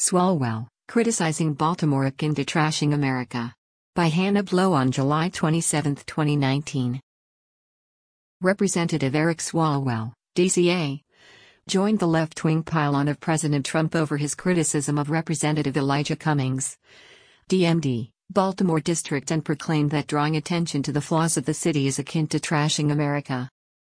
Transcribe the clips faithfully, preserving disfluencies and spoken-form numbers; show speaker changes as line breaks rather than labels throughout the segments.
Swalwell, criticizing Baltimore akin to trashing America. By Hannah Blow on July twenty-seventh, twenty nineteen. Representative Eric Swalwell, D C A, joined the left-wing pile-on of President Trump over his criticism of Representative Elijah Cummings, D M D, Baltimore District, and proclaimed that drawing attention to the flaws of the city is akin to trashing America.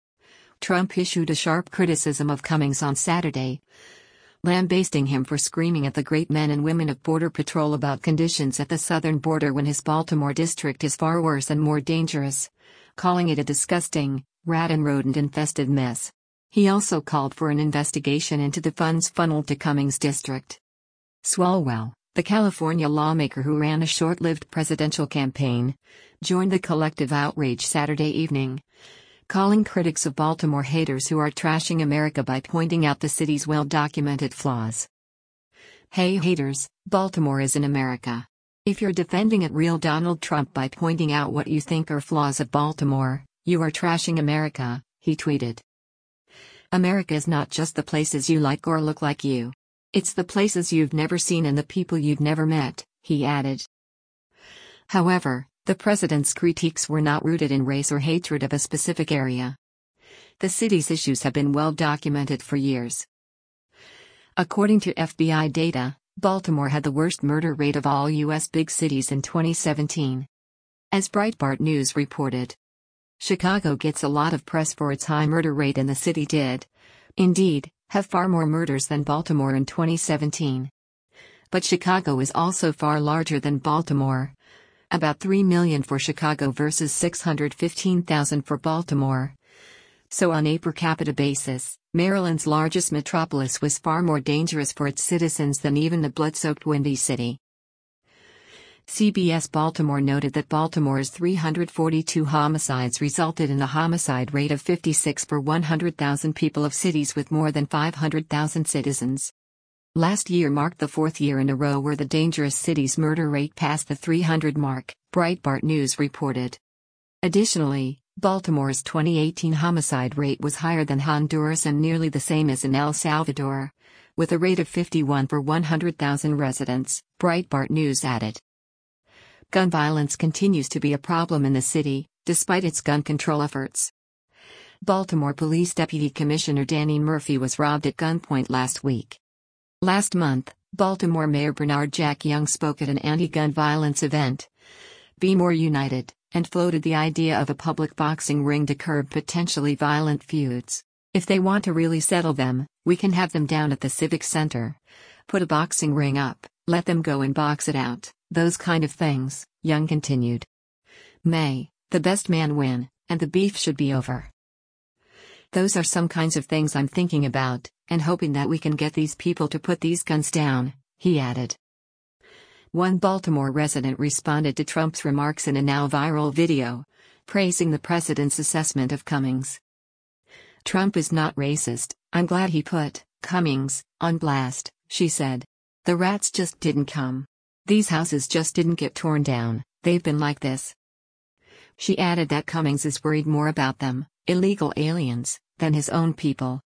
Trump issued a sharp criticism of Cummings on Saturday, lambasting him for screaming at the great men and women of Border Patrol about conditions at the southern border when his Baltimore district is far worse and more dangerous, calling it a disgusting, rat and rodent-infested mess. He also called for an investigation into the funds funneled to Cummings' district. Swalwell, the California lawmaker who ran a short-lived presidential campaign, joined the collective outrage Saturday evening, calling critics of Baltimore haters who are trashing America by pointing out the city's well-documented flaws. Hey haters, Baltimore is in America. If you're defending it real Donald Trump by pointing out what you think are flaws of Baltimore, you are trashing America, he tweeted. America is not just the places you like or look like you. It's the places you've never seen and the people you've never met, he added. However, the president's critiques were not rooted in race or hatred of a specific area. The city's issues have been well documented for years. According to F B I data, Baltimore had the worst murder rate of all U S big cities in twenty seventeen. As Breitbart News reported, Chicago gets a lot of press for its high murder rate, and the city did, indeed, have far more murders than Baltimore in twenty seventeen. But Chicago is also far larger than Baltimore. About three million for Chicago versus six hundred fifteen thousand for Baltimore. So on a per capita basis, Maryland's largest metropolis was far more dangerous for its citizens than even the blood-soaked Windy City. C B S Baltimore noted that Baltimore's three hundred forty-two homicides resulted in a homicide rate of fifty-six per one hundred thousand people of cities with more than five hundred thousand citizens. Last year marked the fourth year in a row where the dangerous city's murder rate passed the three hundred mark, Breitbart News reported. Additionally, Baltimore's twenty eighteen homicide rate was higher than Honduras and nearly the same as in El Salvador, with a rate of fifty-one per one hundred thousand residents, Breitbart News added. Gun violence continues to be a problem in the city, despite its gun control efforts. Baltimore Police Deputy Commissioner Danny Murphy was robbed at gunpoint last week. Last month, Baltimore Mayor Bernard Jack Young spoke at an anti-gun violence event, Be More United, and floated the idea of a public boxing ring to curb potentially violent feuds. If they want to really settle them, we can have them down at the Civic Center. Put a boxing ring up, let them go and box it out, those kind of things, Young continued. May the best man win, and the beef should be over. Those are some kinds of things I'm thinking about, and hoping that we can get these people to put these guns down, he added. One Baltimore resident responded to Trump's remarks in a now viral video, praising the president's assessment of Cummings. Trump is not racist, I'm glad he put Cummings on blast, she said. The rats just didn't come. These houses just didn't get torn down, they've been like this. She added that Cummings is worried more about them, illegal aliens, than his own people.